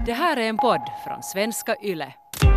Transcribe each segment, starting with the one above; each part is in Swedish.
Det här är en podd från Svenska Yle.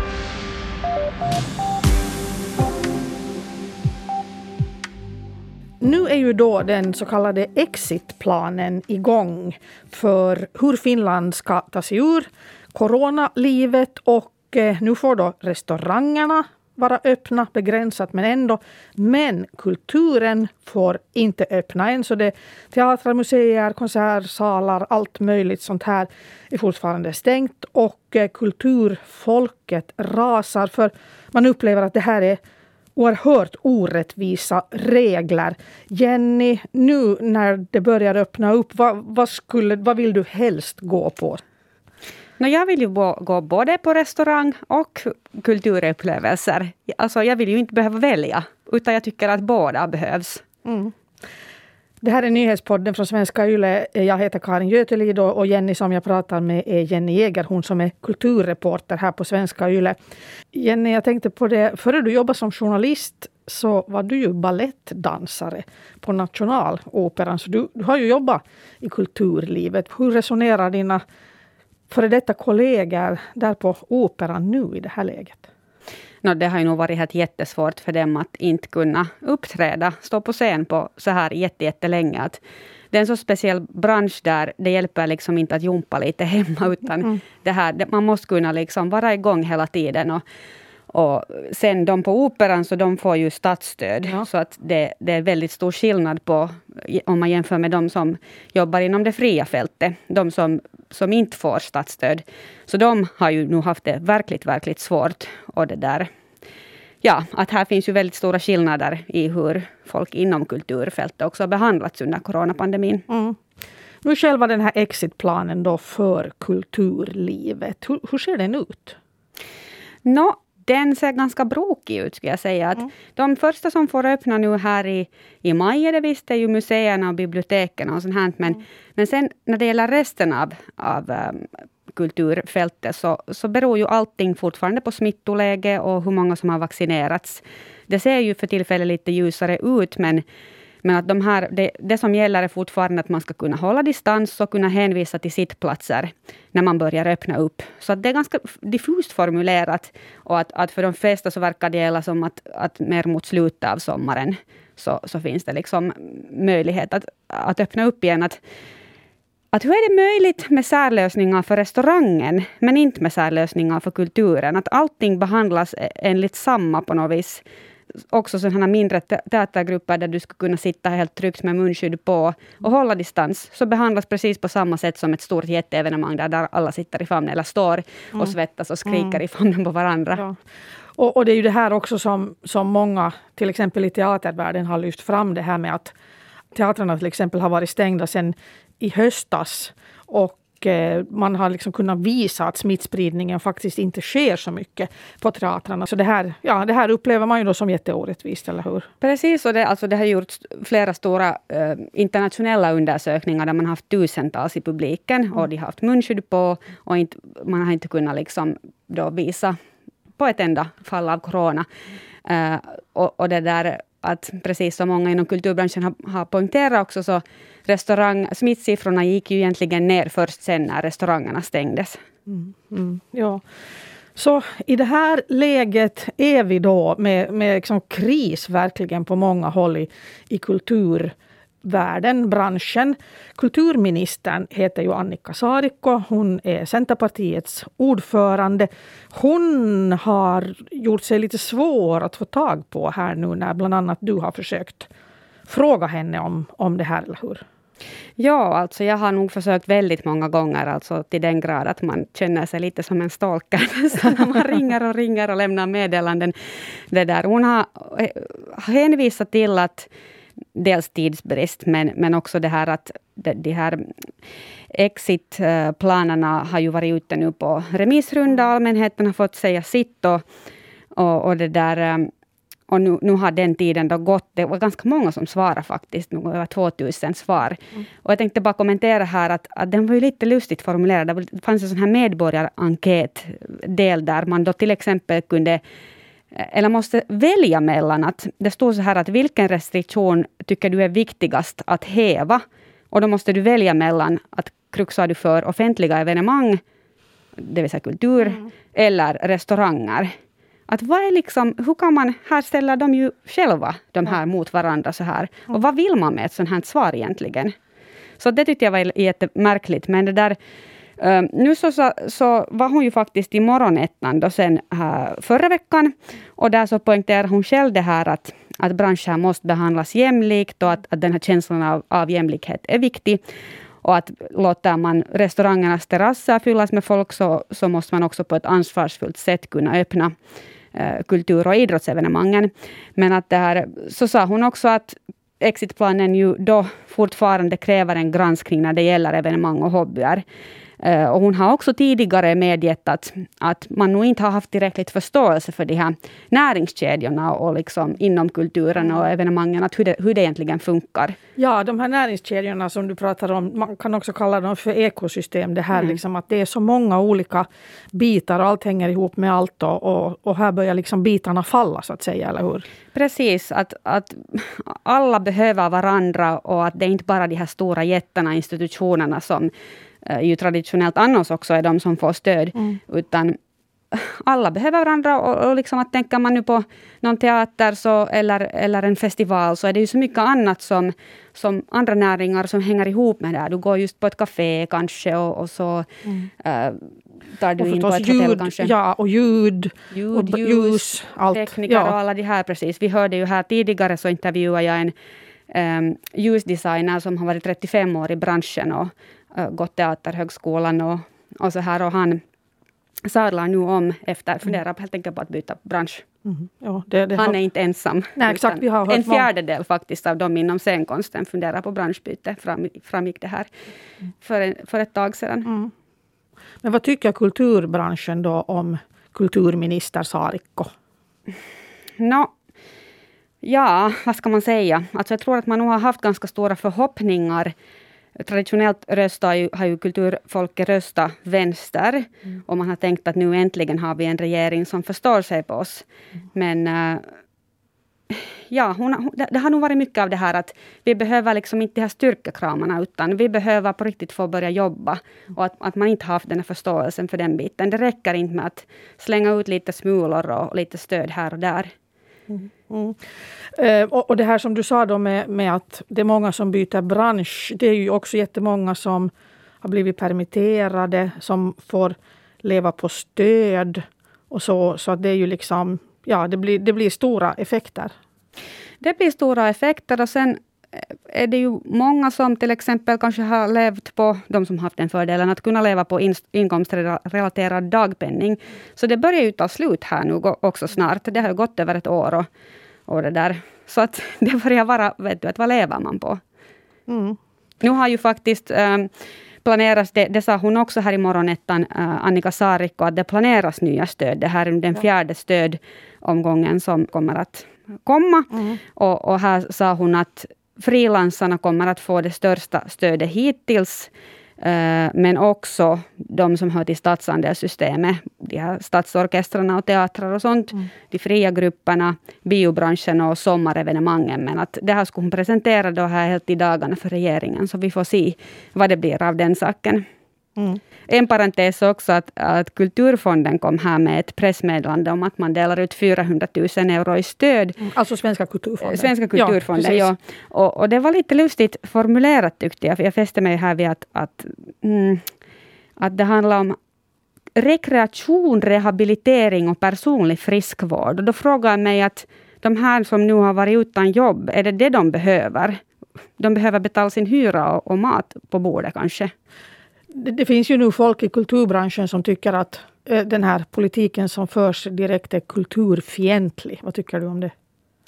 Nu är ju då den så kallade exitplanen igång för hur Finland ska ta sig ur coronalivet, och nu får då restaurangerna vara öppna, begränsat men ändå. Men kulturen får inte öppna än, så det teatrar, museer, konsertsalar, allt möjligt sånt här är fortfarande stängt, och kulturfolket rasar för man upplever att det här är oerhört orättvisa regler. Jenny, nu när det börjar öppna upp, vad vill du helst gå på? Jag vill ju gå både på restaurang och kulturupplevelser. Alltså jag vill ju inte behöva välja, utan jag tycker att båda behövs. Mm. Det här är nyhetspodden från Svenska Yle. Jag heter Karin Götelid och Jenny som jag pratar med är Jenny Jäger, hon som är kulturreporter här på Svenska Yle. Jenny, jag tänkte på det, före du jobbade som journalist så var du ju ballettdansare på Nationaloperan. Så du har ju jobbat i kulturlivet. Hur resonerar dina före detta kollegor där på operan nu i det här läget? Det har ju nog varit helt jättesvårt för dem att inte kunna uppträda, stå på scen på så här jättelänge. Att det är en så speciell bransch där det hjälper liksom inte att jumpa lite hemma, utan man måste kunna liksom vara igång hela tiden. Och sen de på operan, så de får ju statsstöd. Ja. Så att det är väldigt stor skillnad på om man jämför med de som jobbar inom det fria fältet. De som inte får statsstöd. Så de har ju nu haft det verkligt svårt. Och det där. Ja, att här finns ju väldigt stora skillnader i hur folk inom kulturfältet också har behandlats under coronapandemin. Mm. Nu själva den här exitplanen då för kulturlivet. Hur ser den ut? Den ser ganska brokig ut, skulle jag säga. Att de första som får öppna nu här i maj, det visst är ju museerna och biblioteken och sånt här. Men sen när det gäller resten av kulturfältet så beror ju allting fortfarande på smittoläge och hur många som har vaccinerats. Det ser ju för tillfället lite ljusare ut, men att det som gäller är fortfarande att man ska kunna hålla distans och kunna hänvisa till sittplatser när man börjar öppna upp. Så att det är ganska diffust formulerat, och att för de flesta så verkar det gälla som att mer mot slutet av sommaren så finns det liksom möjlighet att öppna upp igen. Att hur är det möjligt med särlösningar för restaurangen men inte med särlösningar för kulturen? Att allting behandlas enligt samma på något vis. Också sådana mindre teatergrupper där du skulle kunna sitta helt tryggt med munskydd på och hålla distans, så behandlas precis på samma sätt som ett stort jätteevenemang där alla sitter i famn eller står och svettas och skriker i famnen på varandra. Ja. Och det är ju det här också som många, till exempel i teatervärlden, har lyft fram, det här med att teatrarna till exempel har varit stängda sedan i höstas, och man har liksom kunnat visa att smittspridningen faktiskt inte sker så mycket på teatrarna. Så det här upplever man ju då som jätteorättvist, eller hur? Precis, och det har gjorts flera stora internationella undersökningar där man har haft tusentals i publiken och de har haft munskydd på, och man har inte kunnat liksom då visa på ett enda fall av corona. Och det där att precis som många inom kulturbranschen har poängterat också, så smittsiffrorna gick ju egentligen ner först sen när restaurangerna stängdes. Ja. Så i det här läget är vi då med liksom kris verkligen på många håll i kulturvärlden, branschen. Kulturministern heter ju Annika Saarikko. Hon är Centerpartiets ordförande. Hon har gjort sig lite svår att få tag på här nu när bland annat du har försökt fråga henne om det här, eller hur? Ja, alltså jag har nog försökt väldigt många gånger, alltså till den grad att man känner sig lite som en stalker. Så när man ringer och lämnar meddelanden. Hon har hänvisat till att dels tidsbrist, men också det här att de här exitplanerna har ju varit ute nu på remissrunda. Allmänheten har fått säga sitt och det där. Och nu har den tiden då gått. Det var ganska många som svarade faktiskt. Nu över 2000 svar. Och jag tänkte bara kommentera här att den var ju lite lustigt formulerad. Det fanns en sån här medborgarenkät-del där man då till exempel kunde eller måste välja mellan att det står så här att vilken restriktion tycker du är viktigast att häva? Och då måste du välja mellan att kruxar du för offentliga evenemang det vill säga kultur, eller restauranger. Att vad är liksom, hur kan man, här ställer de ju själva de här mot varandra så här. Och vad vill man med ett sånt här svar egentligen? Så det tyckte jag var jättemärkligt. Men det där, nu så var hon ju faktiskt i Morgonettan då sen förra veckan. Och där så poängterar hon själv det här att branscher måste behandlas jämlikt och att den här känslan av jämlikhet är viktig. Och att låter man restaurangernas terrasser fyllas med folk så måste man också på ett ansvarsfullt sätt kunna öppna kultur- och idrottsevenemangen. Men att det här, så sa hon också att exitplanen ju då fortfarande kräver en granskning när det gäller evenemang och hobbyer. Och hon har också tidigare medgett att man nog inte har haft tillräckligt förståelse för de här näringskedjorna och liksom inom kulturen och evenemangen, att hur det egentligen funkar. Ja, de här näringskedjorna som du pratar om, man kan också kalla dem för ekosystem. Det här liksom att det är så många olika bitar och allt hänger ihop med allt och här börjar liksom bitarna falla så att säga, eller hur? Precis, att alla behöver varandra och att det är inte bara de här stora jättarna, institutionerna som ju traditionellt annars också är de som får stöd. Utan alla behöver varandra och liksom att tänker man nu på någon teater eller en festival så är det ju så mycket annat som andra näringar som hänger ihop med det. Du går just på ett café kanske och så tar du in på ett hotell kanske. Ja, och ljud och ljus, allt. Tekniker och alla de här precis. Vi hörde ju här tidigare så intervjuade jag en ljusdesigner som har varit 35 år i branschen och gått teaterhögskolan och så här, och han sadlar nu om efter funderar helt enkelt på att byta bransch. Ja, han är inte ensam. Nej, exakt, vi har hört en fjärdedel faktiskt av dem inom scenkonsten funderar på branschbyte. Framgick det här för ett tag sedan. Men vad tycker kulturbranschen då om kulturminister Saarikko? Ja, vad ska man säga? Alltså jag tror att man nog har haft ganska stora förhoppningar. Traditionellt har ju kulturfolket röstat vänster. Och man har tänkt att nu äntligen har vi en regering som förstår sig på oss. Men ja, det har nog varit mycket av det här att vi behöver liksom inte ha styrkekramarna utan vi behöver på riktigt få börja jobba. Och att man inte har haft den här förståelsen för den biten. Det räcker inte med att slänga ut lite smulor och lite stöd här och där. Och det här som du sa då med att det är många som byter bransch. Det är ju också jättemånga som har blivit permitterade, som får leva på stöd och så att det är ju liksom, ja, det blir stora effekter. Det blir stora effekter och sen är det ju många som till exempel kanske har levt på, de som haft den fördelen att kunna leva på inkomstrelaterad dagpenning. Så det börjar ju ta slut här nu också snart. Det har ju gått över ett år och det där. Så att det börjar vara, vet du, att vad lever man på? Nu har ju faktiskt planeras, det sa hon också här i Morgonettan, Annika Saarikko, att det planeras nya stöd. Det här är den 4:e stödomgången som kommer att komma. Och här sa hon att frilansarna kommer att få det största stödet hittills. Men också de som hör till stadsandelssystemet, de här stadsorkestrarna och teatrar och sånt, de fria grupperna, biobranschen och sommarevenemangen. Men att det här skulle hon presentera då här helt i dagarna för regeringen, så vi får se vad det blir av den saken. En parentes också att Kulturfonden kom här med ett pressmeddelande om att man delar ut 400 000 euro i stöd. Alltså Svenska Kulturfonden. Svenska Kulturfonden, ja. Och det var lite lustigt formulerat tyckte jag. För jag fäste mig här vid att det handlar om rekreation, rehabilitering och personlig friskvård. Och då frågar jag mig att de här som nu har varit utan jobb, är det de behöver? De behöver betala sin hyra och mat på bordet kanske. Det finns ju nu folk i kulturbranschen som tycker att den här politiken som förs direkt är kulturfientlig. Vad tycker du om det?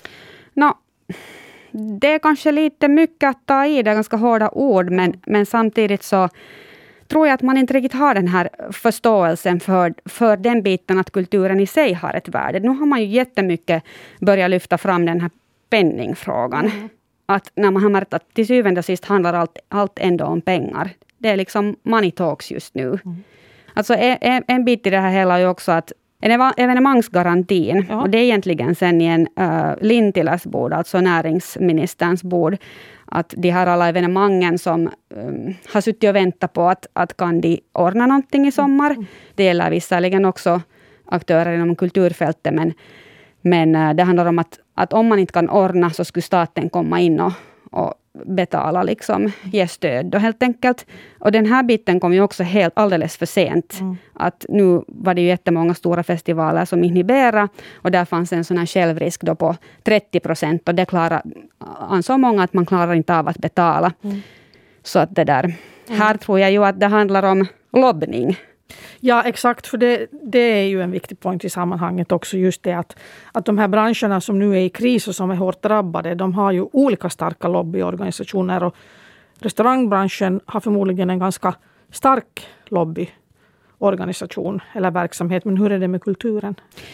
Det är kanske lite mycket att ta i, det är ganska hårda ord, men samtidigt så tror jag att man inte riktigt har den här förståelsen för den biten att kulturen i sig har ett värde. Nu har man ju jättemycket börjat lyfta fram den här penningfrågan. Att när man har märkt att till syvende och sist handlar allt ändå om pengar. Det är liksom money talks just nu. Alltså en bit i det här hela är ju också Evenemangsgarantin, och det är egentligen sen igen Lintiläs bord, alltså näringsministerns bord, att de här alla evenemangen som har suttit och väntat på att kan de ordna någonting i sommar. Det gäller visserligen också aktörer inom kulturfältet, men det handlar om att om man inte kan ordna så skulle staten komma in och betala, liksom, ge stöd då helt enkelt. Och den här biten kom ju också alldeles för sent. Att nu var det ju jättemånga stora festivaler som inhibera, och där fanns en sån här självrisk då på 30%, och det ansåg många att man klarar inte av att betala. Så att det där, här tror jag ju att det handlar om lobbning. Ja, exakt, för det är ju en viktig point i sammanhanget också, just det att de här branscherna som nu är i kris och som är hårt drabbade, de har ju olika starka lobbyorganisationer, och restaurangbranschen har förmodligen en ganska stark lobbyorganisation eller verksamhet, men hur är det med kulturen?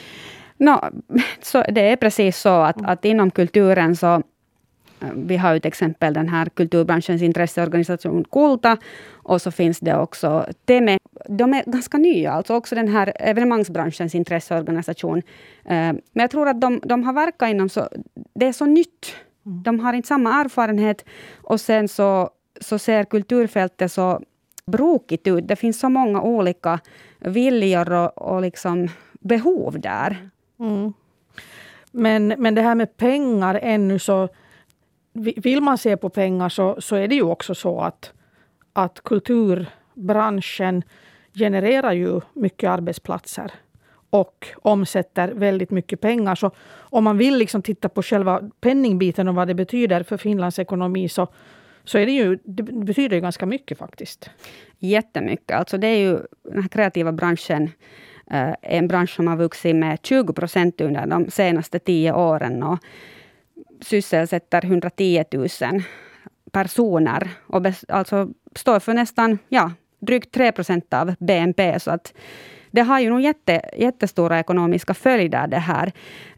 Så det är precis så att inom kulturen så vi har ju till exempel den här kulturbranschens intresseorganisation Kulta, och så finns det också Teme. De är ganska nya, alltså också den här evenemangsbranschens intresseorganisation. Men jag tror att de har verkat inom det är så nytt. De har inte samma erfarenhet, och sen så ser kulturfältet så brokigt ut. Det finns så många olika viljor och liksom behov där. Men det här med pengar ännu, så vill man se på pengar så är det ju också så att kulturbranschen genererar ju mycket arbetsplatser och omsätter väldigt mycket pengar. Så om man vill liksom titta på själva penningbiten och vad det betyder för Finlands ekonomi, så är det betyder ju ganska mycket faktiskt. Jättemycket. Alltså det är ju den här kreativa branschen, en bransch som har vuxit med 20% under de senaste 10 åren och sysselsätter 110 000 personer och alltså står för nästan drygt 3% av BNP, så att det har ju nog jättestora ekonomiska följder det här.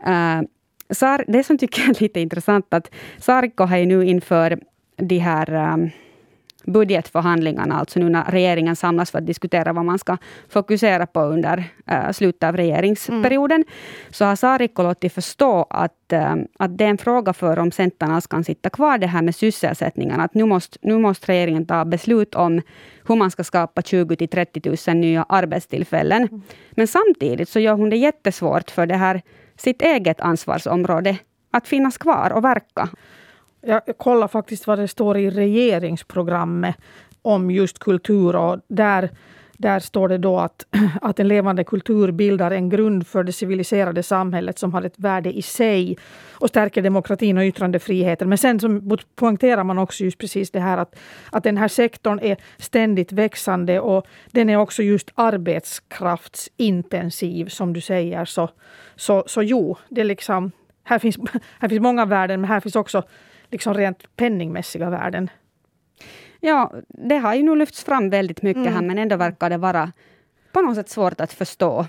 Det som tycker jag är lite intressant, att Saarikko har ju nu inför de här budgetförhandlingarna, alltså nu när regeringen samlas för att diskutera vad man ska fokusera på under slutet av regeringsperioden, så har Saarikko låtit förstå att det är en fråga för om Centern kan sitta kvar det här med sysselsättningen. Att nu måste regeringen ta beslut om hur man ska skapa 20 till 30 000 nya arbetstillfällen. Men samtidigt så gör hon det jättesvårt för det här sitt eget ansvarsområde att finnas kvar och verka. Jag kollar faktiskt vad det står i regeringsprogrammet om just kultur, och där står det då att en levande kultur bildar en grund för det civiliserade samhället som har ett värde i sig och stärker demokratin och yttrandefriheten. Men sen så poängterar man också just precis det här att den här sektorn är ständigt växande, och den är också just arbetskraftsintensiv som du säger. Så jo, det är liksom, här finns många värden, men här finns också liksom rent penningmässiga värden. Ja, det har ju nu lyfts fram väldigt mycket här, men ändå verkar det vara på något sätt svårt att förstå.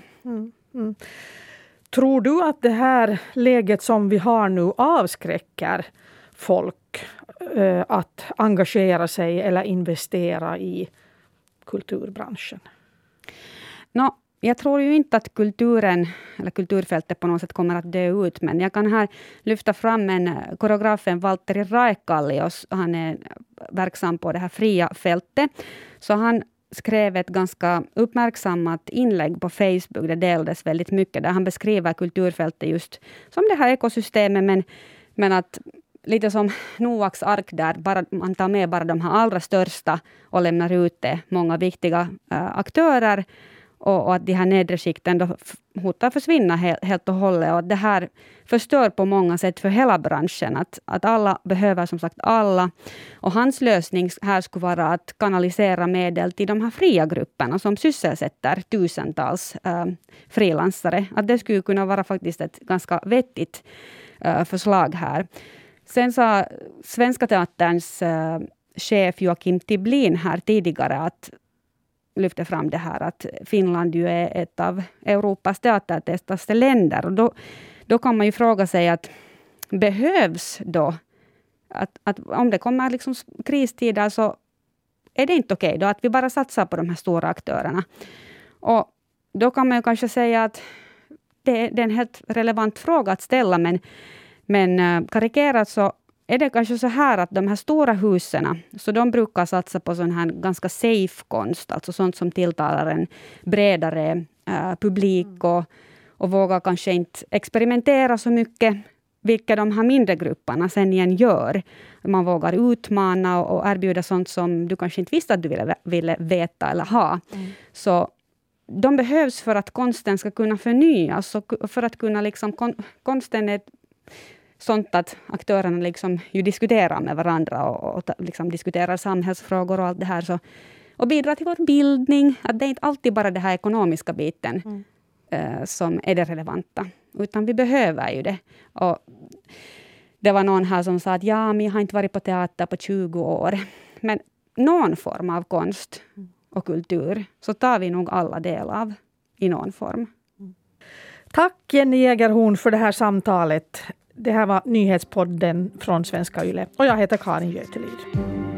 Tror du att det här läget som vi har nu avskräcker folk att engagera sig eller investera i kulturbranschen? Jag tror ju inte att kulturen eller kulturfältet på något sätt kommer att dö ut, men jag kan här lyfta fram koreografen Valtteri Raikkallios. Han är verksam på det här fria fältet. Så han skrev ett ganska uppmärksammat inlägg på Facebook. Det delades väldigt mycket där han beskriver kulturfältet just som det här ekosystemet, men att lite som Noaks ark där man tar med bara de här allra största och lämnar ut det många viktiga aktörer. Och att de här nedre skikten då hotar försvinna helt och hållet. Och det här förstör på många sätt för hela branschen. Att alla behöver som sagt alla. Och hans lösning här skulle vara att kanalisera medel till de här fria grupperna som sysselsätter tusentals frilansare. Att det skulle kunna vara faktiskt ett ganska vettigt förslag här. Sen sa Svenska Teaterns chef Joakim Tiblin här tidigare att lyfter fram det här att Finland ju är ett av Europas teatertätaste länder. Och då kan man ju fråga sig att behövs då att om det kommer liksom kristider, så är det inte okej då att vi bara satsar på de här stora aktörerna. Och då kan man ju kanske säga att det är en helt relevant fråga att ställa, men karikerat så är det kanske så här att de här stora husen, så de brukar satsa på sån här ganska safe konst, alltså sånt som tilltalar en bredare publik och vågar kanske inte experimentera så mycket, vilka de här mindre grupperna sen igen gör. Man vågar utmana och erbjuda sånt som du kanske inte visste att du ville veta eller ha. Så de behövs för att konsten ska kunna förnyas och för att kunna liksom, konsten är sånt att aktörerna liksom ju diskuterar med varandra och liksom diskuterar samhällsfrågor och allt det här. Så, och bidrar till vår bildning. Att det är inte alltid bara den här ekonomiska biten som är det relevanta. Utan vi behöver ju det. Och det var någon här som sa att men jag har inte varit på teater på 20 år. Men någon form av konst och kultur så tar vi nog alla del av i någon form. Tack Jenny Jägerhorn för det här samtalet. Det här var nyhetspodden från Svenska Yle och jag heter Karin Götelid.